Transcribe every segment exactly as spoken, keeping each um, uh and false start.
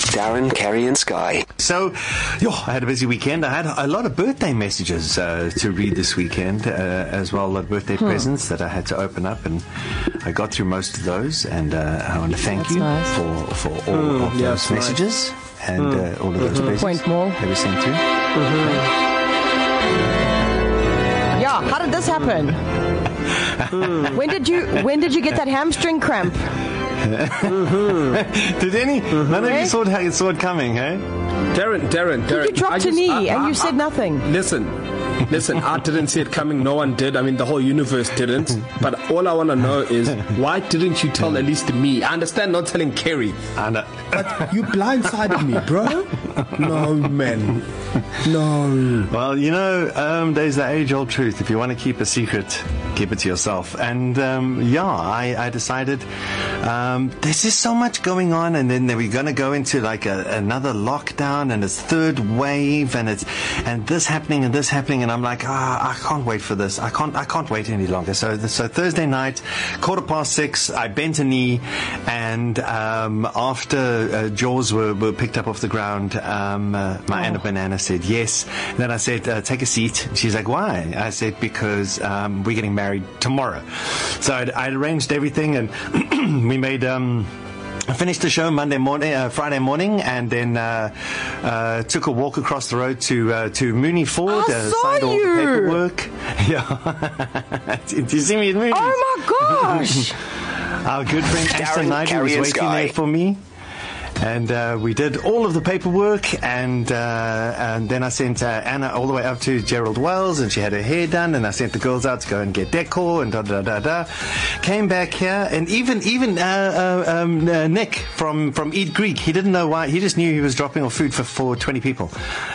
Darren, Kerry and Sky. So, yo, I had a busy weekend. I had a lot of birthday messages uh, to read this weekend, uh, as well as birthday hmm. presents that I had to open up, and I got through most of those, and uh, I want to thank That's you nice. for, for all mm, of yeah, those messages nice. and mm. uh, all of those mm-hmm. presents Point more. that we sent through. Mm-hmm. Yeah, how did this happen? mm. When did you when did you get that hamstring cramp? mm-hmm. Did any? Mm-hmm. None of you saw it, saw it coming, hey? Darren, Darren, Darren. You dropped a knee I, I, and you I, said I, nothing. Listen, listen, I didn't see it coming. No one did. I mean, the whole universe didn't. But all I want to know is, why didn't you tell at least me? I understand not telling Kerry. I know. But you blindsided me, bro. No, man. No. Well, you know, um, there's the age-old truth. If you want to keep a secret, keep it to yourself. And, um, yeah, I, I decided um, there's just so much going on, and then we're going to go into, like, a, another lockdown, and it's third wave, and it's and this happening and this happening, and I'm like, ah, I can't wait for this. I can't I can't wait any longer. So, so Thursday night, quarter past six, I bent a knee, and um, after uh, jaws were, were picked up off the ground, um, uh, my oh. Anna Banana said yes. And then I said, uh, take a seat. She's like, why? I said, because um, we're getting married tomorrow. So I'd, I'd arranged everything, and we made... Um, I finished the show Monday morning, uh, Friday morning, and then uh, uh, took a walk across the road to uh, to Mooney Ford. I uh, saw signed all you. the paperwork. Yeah. Did you see me at Mooney's? Oh my gosh! Our good friend Ashton Knight was waiting Sky. there for me. And uh, we did all of the paperwork, and uh, and then I sent uh, Anna all the way up to Gerald Wells, and she had her hair done, and I sent the girls out to go and get decor, and da da da da. Came back here, and even even uh, uh, um, uh, Nick from, from Eat Greek, he didn't know why. He just knew he was dropping off food for, for twenty people.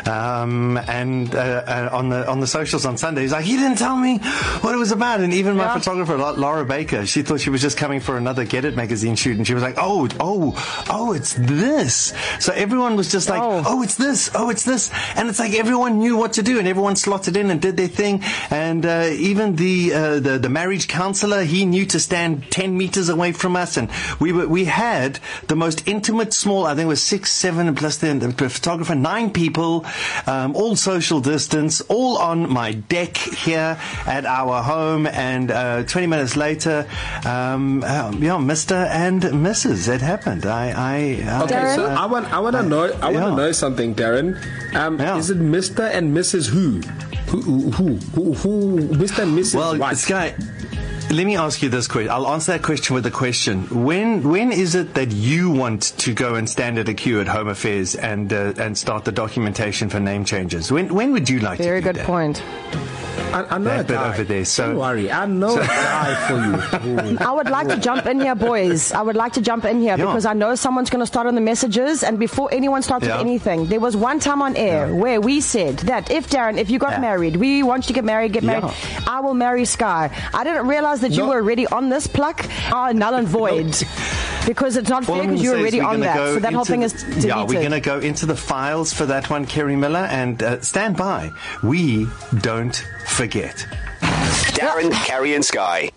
Um, and uh, uh, on the on the socials on Sunday, he's like, he didn't tell me what it was about. And even my yeah. photographer, Laura Baker, she thought she was just coming for another Get It magazine shoot, and she was like, oh, oh, oh, it's this. So everyone was just like, oh. oh, it's this, oh, it's this. And it's like everyone knew what to do, and everyone slotted in and did their thing. And uh, even the, uh, the the marriage counselor, he knew to stand ten meters away from us. And we were we had the most intimate, small, I think it was six, seven, plus the, the photographer, nine people, um, all social distance, all on my deck here at our home. And uh, twenty minutes later, um, uh, yeah, Mister and Missus It happened. I, I, I okay, so I want, I want to know, I want to yeah. know something, Darren. Um, yeah. Is it Mister and Missus Who? Who, who, who, who, Mister and Missus Well, what? Sky, let me ask you this question. I'll answer that question with a question. When, when is it that you want to go and stand at a queue at Home Affairs and uh, and start the documentation for name changes? When, when would you like Very to do good that? point. I, I know that a bit guy. over there. So, don't worry, I know so, a guy for you. I would like to jump in here, boys. I would like to jump in here yeah. because I know someone's going to start on the messages, and before anyone starts yeah. with anything, there was one time on air yeah. where we said that if, Darren, if you got yeah. married, we want you to get married, get married, yeah. I will marry Sky. I didn't realize that no. you were already on this pluck. Oh, null and void. No. Because it's not fair because you're already on that. So that whole thing is deleted. Yeah, we're going to go into the files for that one, Kerry Miller, and uh, stand by. We don't forget. Darren, Kerry and Sky.